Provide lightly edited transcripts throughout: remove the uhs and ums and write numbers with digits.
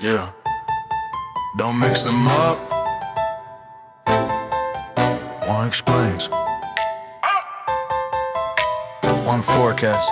Yeah. Don't mix them up. One explains. One forecast.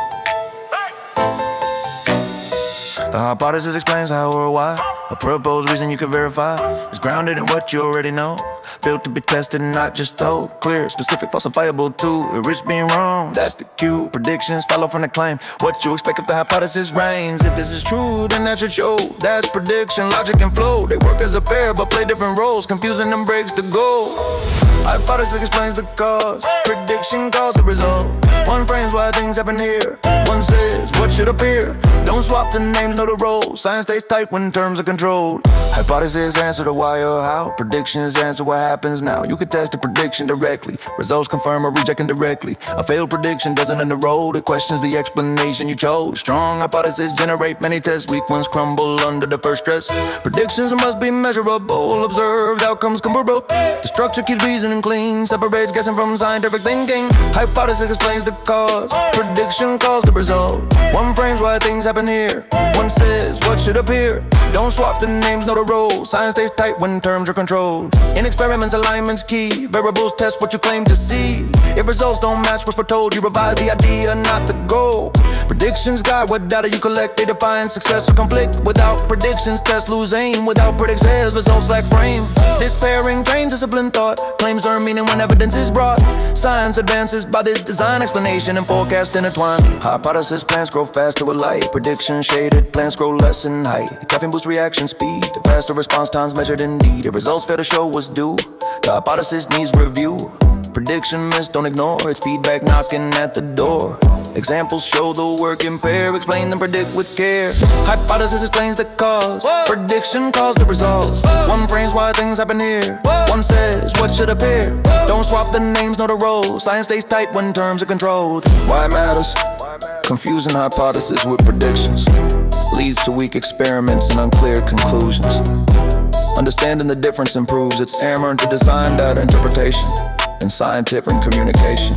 The hypothesis explains how or why. A proposed reason you can verify is grounded in what you already know. Built to be tested and not just told. Clear, specific, falsifiable too. It risks being wrong, that's the cue. Predictions follow from the claim. What you expect if the hypothesis reigns. If this is true, then that should show. That's prediction, logic and flow. They work as a pair but play different roles. Confusing them breaks the goal. Hypothesis explains the cause. Prediction calls the result. One frames why things happen here. One says what should appear. Don't swap the names, know the roles. Science stays tight when terms are controlled. Hypothesis answer the why or how. Predictions answer what happens now. You can test the prediction directly. Results confirm or reject indirectly. A failed prediction doesn't end the road. It questions the explanation you chose. Strong hypotheses generate many tests. Weak ones crumble under the first stress. Predictions must be measurable. Observed outcomes comparable. The structure keeps reasoning clean. Separates guessing from scientific thinking. Hypothesis explains the cause. Prediction calls the result. One frames why things happen here. One says what should appear. Don't swap the names, know the roles. Science stays tight when terms are controlled. In experiments, alignment's key. Variables test what you claim to see. If results don't match what's foretold, you revise the idea, not the goal. Predictions guide what data you collect. They define success or conflict. Without predictions, tests lose aim. Without predictions, results lack frame. This pairing trains disciplined thought. Claims earn meaning when evidence is brought. Science advances by this design, explanation and forecast intertwined. Hypothesis plants grow faster with light. Prediction shaded plants grow less in height. Caffeine boosts reaction speed. Faster response times measured indeed. If results fail to show what's due, the hypothesis needs review. Prediction missed, don't ignore. It's feedback knocking at the door. Examples show the work in pair. Explain and predict with care. Hypothesis explains the cause. Prediction calls the result. One frames why things happen here. One says what should appear. Don't swap the names, know the roles. Science stays tight when terms are controlled. Why it matters? Confusing hypothesis with predictions leads to weak experiments and unclear conclusions. Understanding the difference improves. It's error into design, data interpretation, and scientific communication.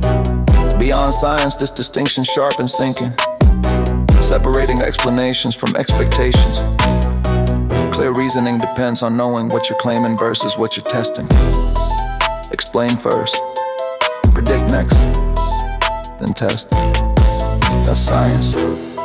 Beyond science, this distinction sharpens thinking, separating explanations from expectations. Clear reasoning depends on knowing what you're claiming versus what you're testing. Explain first, predict next, then test. That's science.